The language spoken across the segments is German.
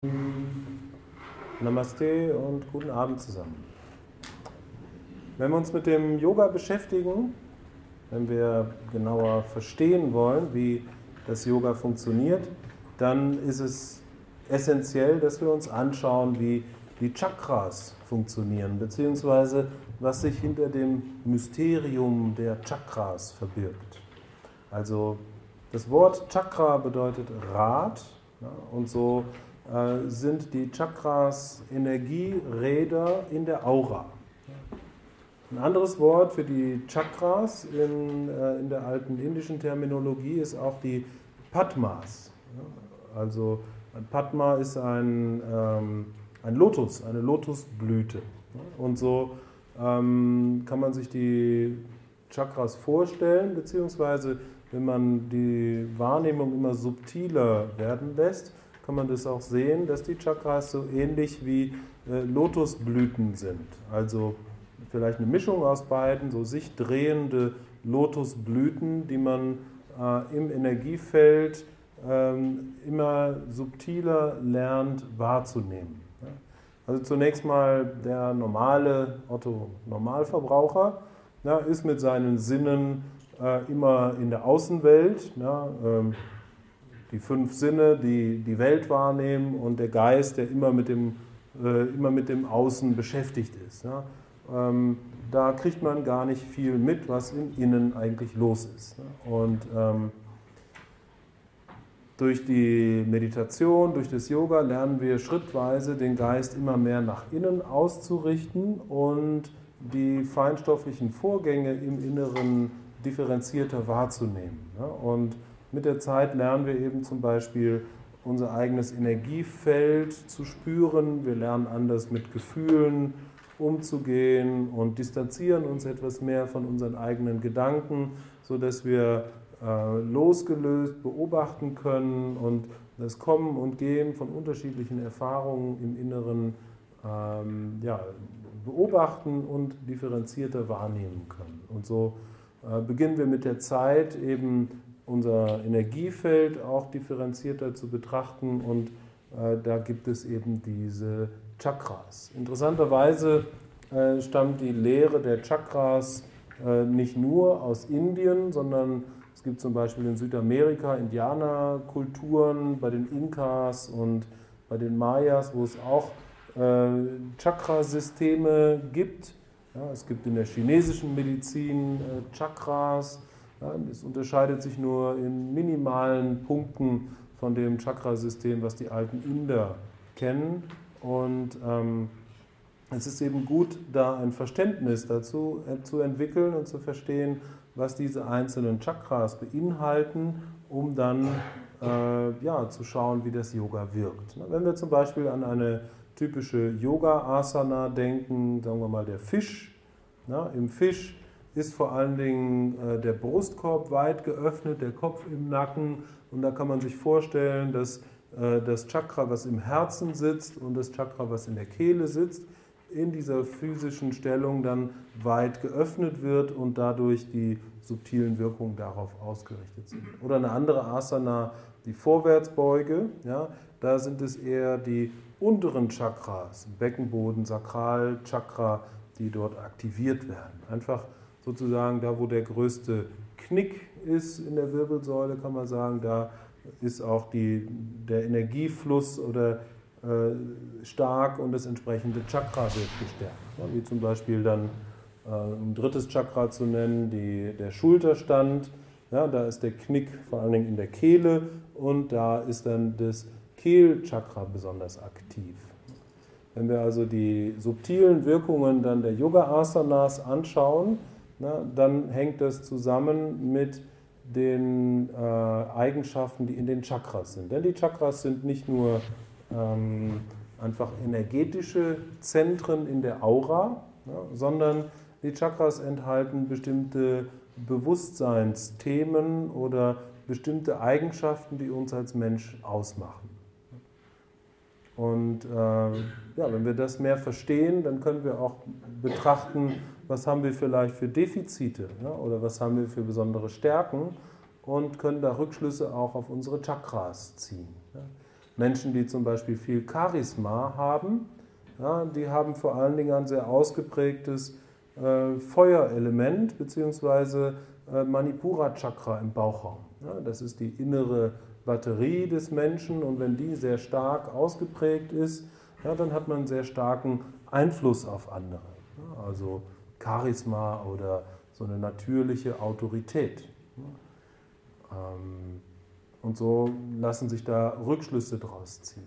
Namaste und guten Abend zusammen. Wenn wir uns mit dem Yoga beschäftigen, wenn wir genauer verstehen wollen, wie das Yoga funktioniert, dann ist es essentiell, dass wir uns anschauen, wie die Chakras funktionieren, beziehungsweise was sich hinter dem Mysterium der Chakras verbirgt. Also das Wort Chakra bedeutet Rad, ja, und so sind die Chakras Energieräder in der Aura. Ein anderes Wort für die Chakras in der alten indischen Terminologie ist auch die Padmas. Also ein Padma ist ein Lotus, eine Lotusblüte. Und so kann man sich die Chakras vorstellen, beziehungsweise wenn man die Wahrnehmung immer subtiler werden lässt, kann man das auch sehen, dass die Chakras so ähnlich wie Lotusblüten sind. Also vielleicht eine Mischung aus beiden, so sich drehende Lotusblüten, die man im Energiefeld immer subtiler lernt wahrzunehmen. Also zunächst mal der normale Otto-Normalverbraucher ist mit seinen Sinnen immer in der Außenwelt, die 5 Sinne, die die Welt wahrnehmen, und der Geist, der immer mit dem Außen beschäftigt ist. Da kriegt man gar nicht viel mit, was im Innen eigentlich los ist. Und durch die Meditation, durch das Yoga lernen wir schrittweise den Geist immer mehr nach innen auszurichten und die feinstofflichen Vorgänge im Inneren differenzierter wahrzunehmen. Und mit der Zeit lernen wir eben zum Beispiel unser eigenes Energiefeld zu spüren. Wir lernen anders mit Gefühlen umzugehen und distanzieren uns etwas mehr von unseren eigenen Gedanken, sodass wir losgelöst beobachten können und das Kommen und Gehen von unterschiedlichen Erfahrungen im Inneren beobachten und differenzierter wahrnehmen können. Und so beginnen wir mit der Zeit eben unser Energiefeld auch differenzierter zu betrachten, und da gibt es eben diese Chakras. Interessanterweise stammt die Lehre der Chakras nicht nur aus Indien, sondern es gibt zum Beispiel in Südamerika Indianerkulturen, bei den Inkas und bei den Mayas, wo es auch Chakrasysteme gibt. Ja, es gibt in der chinesischen Medizin Chakras. Ja, es unterscheidet sich nur in minimalen Punkten von dem Chakrasystem, was die alten Inder kennen. Und es ist eben gut, da ein Verständnis dazu zu entwickeln und zu verstehen, was diese einzelnen Chakras beinhalten, um dann zu schauen, wie das Yoga wirkt. Wenn wir zum Beispiel an eine typische Yoga-Asana denken, sagen wir mal der Fisch. Im Fisch ist vor allen Dingen der Brustkorb weit geöffnet, der Kopf im Nacken, und da kann man sich vorstellen, dass das Chakra, was im Herzen sitzt, und das Chakra, was in der Kehle sitzt, in dieser physischen Stellung dann weit geöffnet wird und dadurch die subtilen Wirkungen darauf ausgerichtet sind. Oder eine andere Asana, die Vorwärtsbeuge, da sind es eher die unteren Chakras, Beckenboden, Sakralchakra, die dort aktiviert werden. Einfach sozusagen da, wo der größte Knick ist in der Wirbelsäule, kann man sagen, da ist auch der Energiefluss oder stark, und das entsprechende Chakra wird gestärkt. Wie zum Beispiel dann ein drittes Chakra zu nennen, der Schulterstand. Ja, da ist der Knick vor allen Dingen in der Kehle, und da ist dann das Kehlchakra besonders aktiv. Wenn wir also die subtilen Wirkungen dann der Yoga-Asanas anschauen, dann hängt das zusammen mit den Eigenschaften, die in den Chakras sind. Denn die Chakras sind nicht nur einfach energetische Zentren in der Aura, sondern die Chakras enthalten bestimmte Bewusstseinsthemen oder bestimmte Eigenschaften, die uns als Mensch ausmachen. Und wenn wir das mehr verstehen, dann können wir auch betrachten, was haben wir vielleicht für Defizite, oder was haben wir für besondere Stärken, und können da Rückschlüsse auch auf unsere Chakras ziehen. Menschen, die zum Beispiel viel Charisma haben, ja, die haben vor allen Dingen ein sehr ausgeprägtes Feuerelement bzw. Manipura-Chakra im Bauchraum. Ja, das ist die innere Batterie des Menschen und wenn die sehr stark ausgeprägt ist, ja, dann hat man einen sehr starken Einfluss auf andere. Ja, also Charisma oder so eine natürliche Autorität. Und so lassen sich da Rückschlüsse draus ziehen.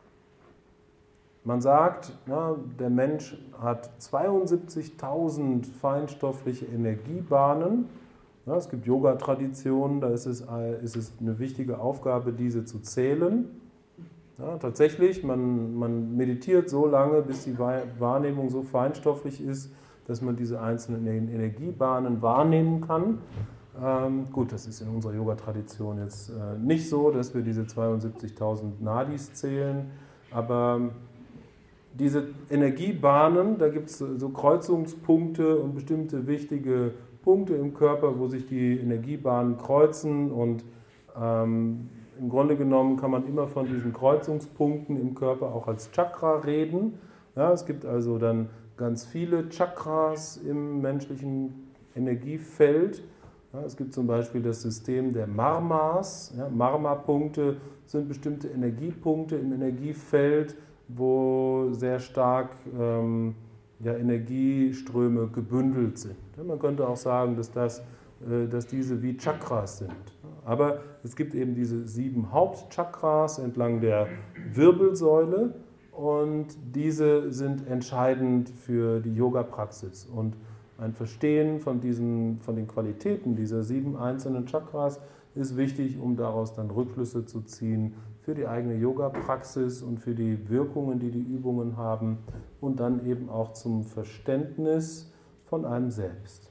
Man sagt, ja, der Mensch hat 72.000 feinstoffliche Energiebahnen. Ja, es gibt Yoga-Traditionen, da ist es eine wichtige Aufgabe, diese zu zählen. Ja, tatsächlich, man meditiert so lange, bis die Wahrnehmung so feinstofflich ist, dass man diese einzelnen Energiebahnen wahrnehmen kann. Gut, das ist in unserer Yoga-Tradition jetzt nicht so, dass wir diese 72.000 Nadis zählen, aber diese Energiebahnen, da gibt es so Kreuzungspunkte und bestimmte wichtige Punkte im Körper, wo sich die Energiebahnen kreuzen und im Grunde genommen kann man immer von diesen Kreuzungspunkten im Körper auch als Chakra reden. Ja, es gibt also dann ganz viele Chakras im menschlichen Energiefeld. Ja, es gibt zum Beispiel das System der Marmas. Ja, Marma-Punkte sind bestimmte Energiepunkte im Energiefeld, wo sehr stark Energieströme gebündelt sind. Ja, man könnte auch sagen, dass diese wie Chakras sind. Aber es gibt eben diese 7 Hauptchakras entlang der Wirbelsäule und diese sind entscheidend für die Yoga-Praxis. Und ein Verstehen von den Qualitäten dieser 7 einzelnen Chakras ist wichtig, um daraus dann Rückschlüsse zu ziehen für die eigene Yoga-Praxis und für die Wirkungen, die die Übungen haben und dann eben auch zum Verständnis von einem selbst.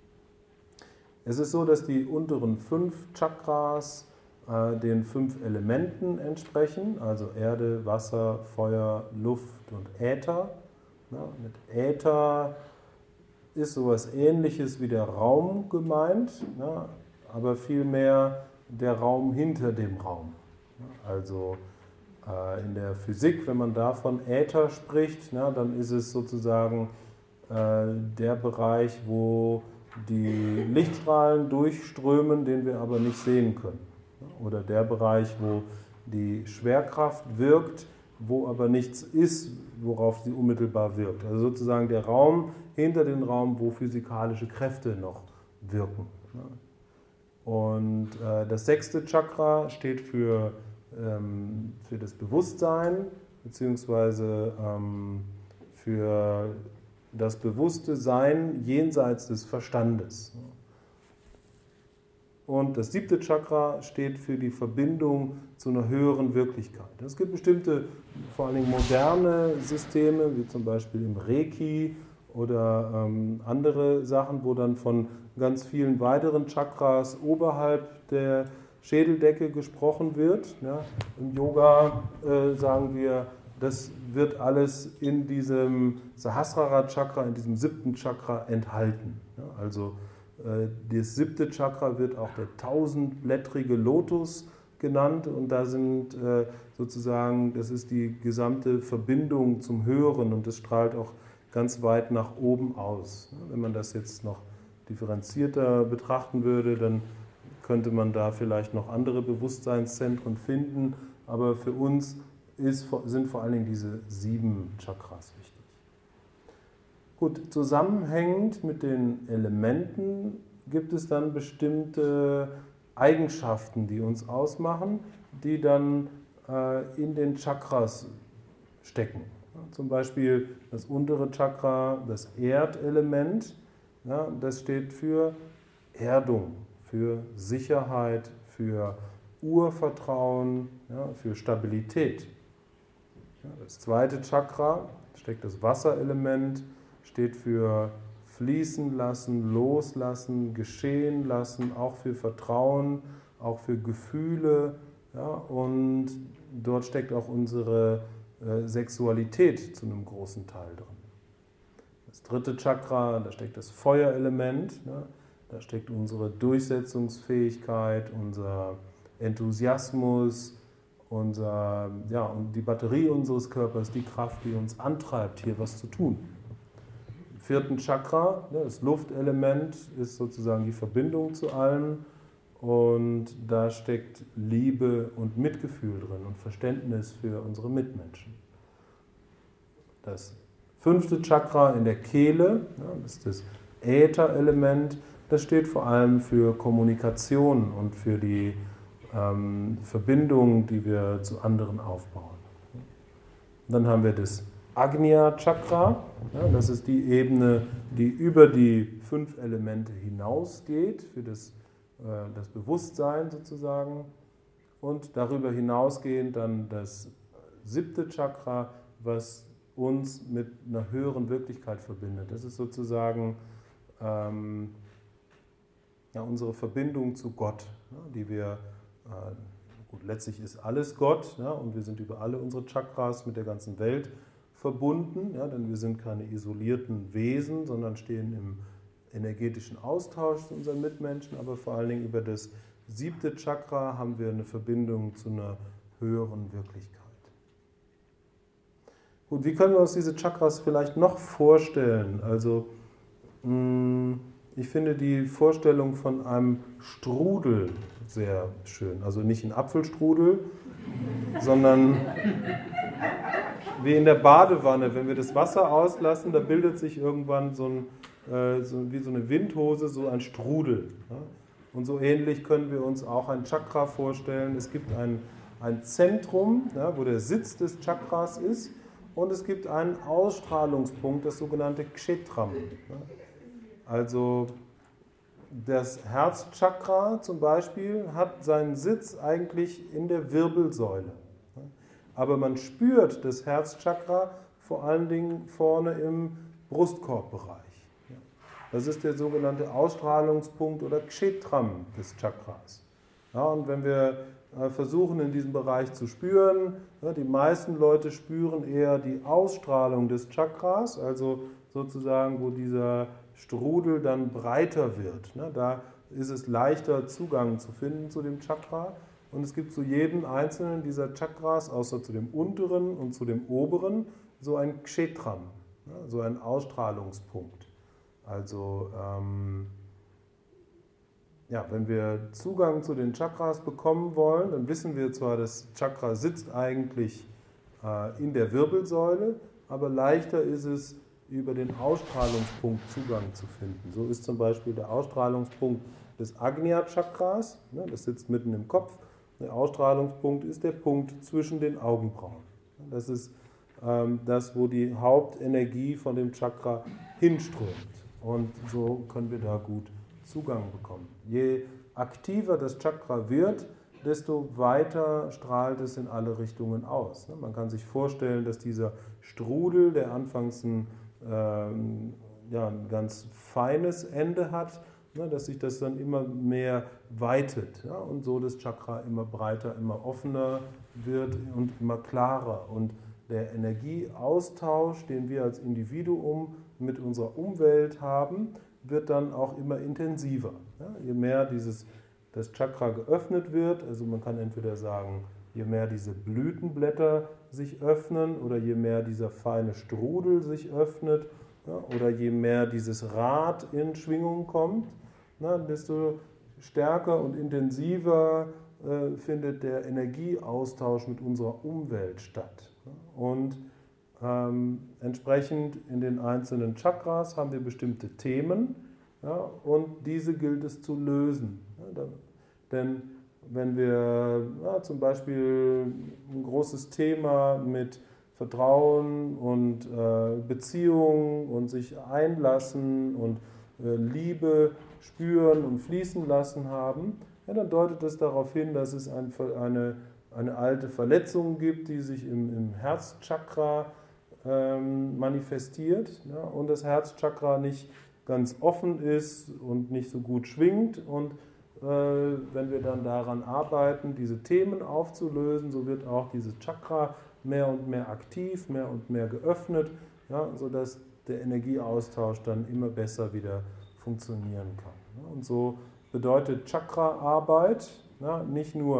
Es ist so, dass die unteren 5 Chakras den 5 Elementen entsprechen, also Erde, Wasser, Feuer, Luft und Äther. Ja, mit Äther ist sowas Ähnliches wie der Raum gemeint, ja, aber vielmehr der Raum hinter dem Raum. Ja, also in der Physik, wenn man da von Äther spricht, ja, dann ist es sozusagen der Bereich, wo die Lichtstrahlen durchströmen, den wir aber nicht sehen können. Oder der Bereich, wo die Schwerkraft wirkt, wo aber nichts ist, worauf sie unmittelbar wirkt. Also sozusagen der Raum hinter dem Raum, wo physikalische Kräfte noch wirken. Und das 6. Chakra steht für das Bewusstsein, beziehungsweise für das bewusste Sein jenseits des Verstandes. Und das 7. Chakra steht für die Verbindung zu einer höheren Wirklichkeit. Es gibt bestimmte, vor allen Dingen moderne Systeme, wie zum Beispiel im Reiki oder andere Sachen, wo dann von ganz vielen weiteren Chakras oberhalb der Schädeldecke gesprochen wird. Ja, im Yoga sagen wir, das wird alles in diesem Sahasrara-Chakra, in diesem 7. Chakra enthalten. Ja, also das 7. Chakra wird auch der 1000-blättrige Lotus genannt und da sind sozusagen, das ist die gesamte Verbindung zum Höheren und das strahlt auch ganz weit nach oben aus. Wenn man das jetzt noch differenzierter betrachten würde, dann könnte man da vielleicht noch andere Bewusstseinszentren finden, aber für uns sind vor allen Dingen diese 7 Chakras wichtig. Gut, zusammenhängend mit den Elementen gibt es dann bestimmte Eigenschaften, die uns ausmachen, die dann in den Chakras stecken. Ja, zum Beispiel das untere Chakra, das Erdelement, ja, das steht für Erdung, für Sicherheit, für Urvertrauen, ja, für Stabilität. Ja, das 2. Chakra steckt das Wasserelement, steht für fließen lassen, loslassen, geschehen lassen, auch für Vertrauen, auch für Gefühle. Ja, und dort steckt auch unsere Sexualität zu einem großen Teil drin. Das 3. Chakra, da steckt das Feuerelement, ja, da steckt unsere Durchsetzungsfähigkeit, unser Enthusiasmus und die Batterie unseres Körpers, die Kraft, die uns antreibt, hier was zu tun. Im 4. Chakra, das Luftelement, ist sozusagen die Verbindung zu allem und da steckt Liebe und Mitgefühl drin und Verständnis für unsere Mitmenschen. Das 5. Chakra in der Kehle, das ist das Äther-Element, das steht vor allem für Kommunikation und für die Verbindung, die wir zu anderen aufbauen. Dann haben wir das Agnya-Chakra, das ist die Ebene, die über die 5 Elemente hinausgeht, für das Bewusstsein sozusagen. Und darüber hinausgehend dann das 7. Chakra, was uns mit einer höheren Wirklichkeit verbindet. Das ist sozusagen unsere Verbindung zu Gott, die wir, letztlich ist alles Gott, und wir sind über alle unsere Chakras mit der ganzen Welt verbunden, denn wir sind keine isolierten Wesen, sondern stehen im energetischen Austausch zu unseren Mitmenschen, aber vor allen Dingen über das 7. Chakra haben wir eine Verbindung zu einer höheren Wirklichkeit. Gut, wie können wir uns diese Chakras vielleicht noch vorstellen? Also, ich finde die Vorstellung von einem Strudel sehr schön. Also nicht ein Apfelstrudel, sondern wie in der Badewanne. Wenn wir das Wasser auslassen, da bildet sich irgendwann wie so eine Windhose, so ein Strudel. Und so ähnlich können wir uns auch ein Chakra vorstellen. Es gibt ein Zentrum, wo der Sitz des Chakras ist, und es gibt einen Ausstrahlungspunkt, das sogenannte Kshetram. Also das Herzchakra zum Beispiel hat seinen Sitz eigentlich in der Wirbelsäule. Aber man spürt das Herzchakra vor allen Dingen vorne im Brustkorbbereich. Das ist der sogenannte Ausstrahlungspunkt oder Kshetram des Chakras. Ja, und wenn wir versuchen, in diesem Bereich zu spüren, die meisten Leute spüren eher die Ausstrahlung des Chakras, also sozusagen, wo dieser Strudel dann breiter wird. Da ist es leichter, Zugang zu finden zu dem Chakra. Und es gibt zu jedem einzelnen dieser Chakras, außer zu dem unteren und zu dem oberen, so ein Kshetram, so ein Ausstrahlungspunkt. Also, wenn wir Zugang zu den Chakras bekommen wollen, dann wissen wir zwar, das Chakra sitzt eigentlich in der Wirbelsäule, aber leichter ist es, über den Ausstrahlungspunkt Zugang zu finden. So ist zum Beispiel der Ausstrahlungspunkt des Agnya-Chakras, das sitzt mitten im Kopf. Der Ausstrahlungspunkt ist der Punkt zwischen den Augenbrauen. Das ist das, wo die Hauptenergie von dem Chakra hinströmt. Und so können wir da gut Zugang bekommen. Je aktiver das Chakra wird, desto weiter strahlt es in alle Richtungen aus. Man kann sich vorstellen, dass dieser Strudel, der anfangs ein ganz feines Ende hat, dass sich das dann immer mehr weitet, und so das Chakra immer breiter, immer offener wird und immer klarer. Und der Energieaustausch, den wir als Individuum mit unserer Umwelt haben, wird dann auch immer intensiver. Je mehr das Chakra geöffnet wird, also man kann entweder sagen, je mehr diese Blütenblätter sich öffnen oder je mehr dieser feine Strudel sich öffnet, oder je mehr dieses Rad in Schwingung kommt, desto stärker und intensiver findet der Energieaustausch mit unserer Umwelt statt. Und entsprechend in den einzelnen Chakras haben wir bestimmte Themen, und diese gilt es zu lösen. Denn wenn wir zum Beispiel ein großes Thema mit Vertrauen und Beziehung und sich einlassen und Liebe spüren und fließen lassen haben, dann deutet das darauf hin, dass es eine alte Verletzung gibt, die sich im Herzchakra manifestiert, und das Herzchakra nicht ganz offen ist und nicht so gut schwingt. Und wenn wir dann daran arbeiten, diese Themen aufzulösen, so wird auch dieses Chakra mehr und mehr aktiv, mehr und mehr geöffnet, sodass der Energieaustausch dann immer besser wieder funktionieren kann. Und so bedeutet Chakraarbeit nicht nur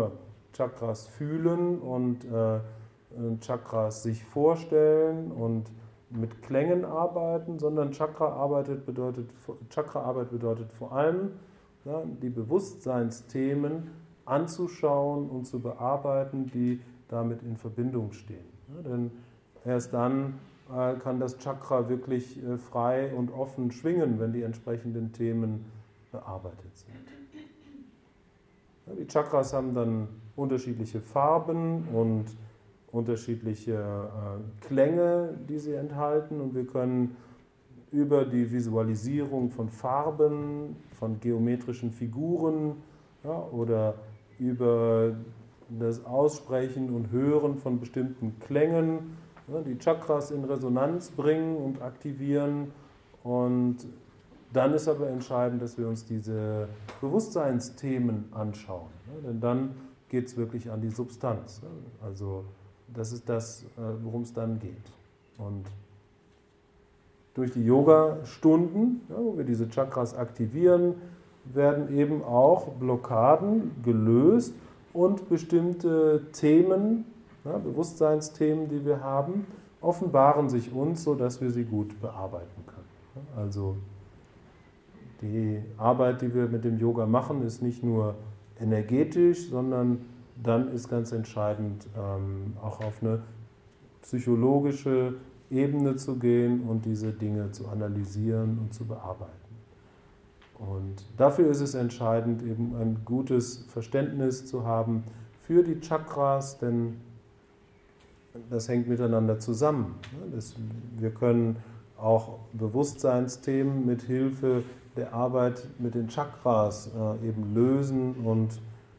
Chakras fühlen und Chakras sich vorstellen und mit Klängen arbeiten, sondern Chakraarbeit bedeutet vor allem, ja, die Bewusstseinsthemen anzuschauen und zu bearbeiten, die damit in Verbindung stehen. Ja, denn erst dann kann das Chakra wirklich frei und offen schwingen, wenn die entsprechenden Themen bearbeitet sind. Ja, die Chakras haben dann unterschiedliche Farben und unterschiedliche Klänge, die sie enthalten, und wir können über die Visualisierung von Farben, von geometrischen Figuren, ja, oder über das Aussprechen und Hören von bestimmten Klängen, ja, die Chakras in Resonanz bringen und aktivieren. Und dann ist aber entscheidend, dass wir uns diese Bewusstseinsthemen anschauen, ja, denn dann geht es wirklich an die Substanz. Ja, also das ist das, worum es dann geht. Und durch die Yoga-Stunden, ja, wo wir diese Chakras aktivieren, werden eben auch Blockaden gelöst und bestimmte Themen, ja, Bewusstseinsthemen, die wir haben, offenbaren sich uns, sodass wir sie gut bearbeiten können. Also die Arbeit, die wir mit dem Yoga machen, ist nicht nur energetisch, sondern dann ist ganz entscheidend, auch auf eine psychologische Ebene zu gehen und diese Dinge zu analysieren und zu bearbeiten. Und dafür ist es entscheidend, eben ein gutes Verständnis zu haben für die Chakras, denn das hängt miteinander zusammen. Wir können auch Bewusstseinsthemen mit Hilfe der Arbeit mit den Chakras eben lösen und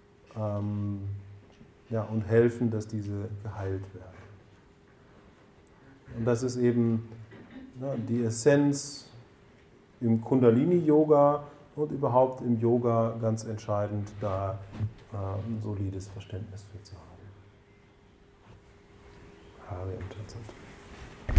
helfen, dass diese geheilt werden. Und das ist eben die Essenz im Kundalini-Yoga und überhaupt im Yoga ganz entscheidend, da ein solides Verständnis für zu haben. Hare und Tatsat.